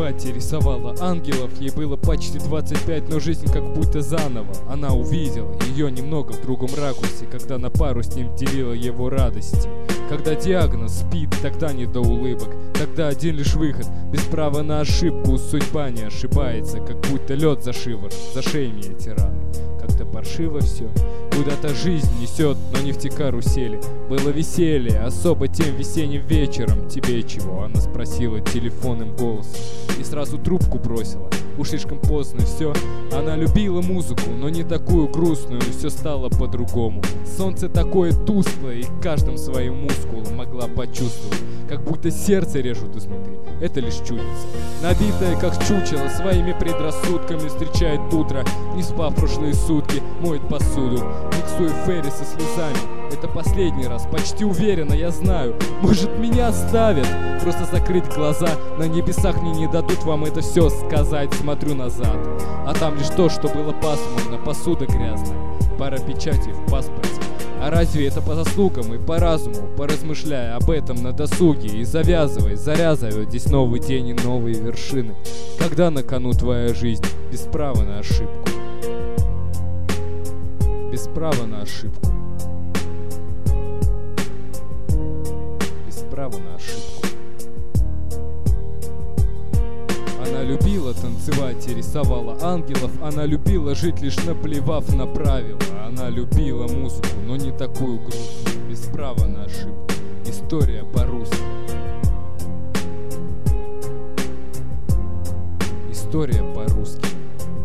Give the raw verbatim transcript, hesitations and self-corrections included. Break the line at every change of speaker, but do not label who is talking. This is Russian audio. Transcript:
танцевать и рисовала ангелов. Ей было почти двадцать пять, но жизнь как будто заново. Она увидела ее немного в другом ракурсе, когда на пару с ним делила его радости. Когда диагноз спит, тогда не до улыбок, тогда один лишь выход, без права на ошибку. Судьба не ошибается, как будто лед за шиворот, за шеями эти раны. Как-то паршиво все, куда-то жизнь несет, но не в те карусели. Было веселье, особо тем весенним вечером. Тебе чего? Она спросила телефонным голосом и сразу трубку бросила. Уж слишком поздно все. Она любила музыку, но не такую грустную, все стало по-другому. Солнце такое тусклое, и каждым своим мускулом могла почувствовать, как будто сердце режут изнутри. Это лишь чудится, набитая как чучело своими предрассудками, встречает утро, не спав прошлые сутки, моет посуду, миксуя ферри со слезами. Это последний раз, почти уверенно, я знаю. Может, меня оставят? Просто закрыть глаза, на небесах мне не дадут вам это все сказать. Смотрю назад, а там лишь то, что было пасмурно, посуда грязная, пара печатей в паспорте. А разве это по заслугам и по разуму, поразмышляя об этом на досуге и завязывай, зарязывай здесь новый день и новые вершины. Когда на кону твоя жизнь, без права на ошибку. Без права на ошибку. Без права на ошибку. Она любила танцевать и рисовала ангелов. Она любила жить, лишь наплевав на правила. Она любила музыку, но не такую грустную. Без права на ошибку. История по-русски. История по-русски.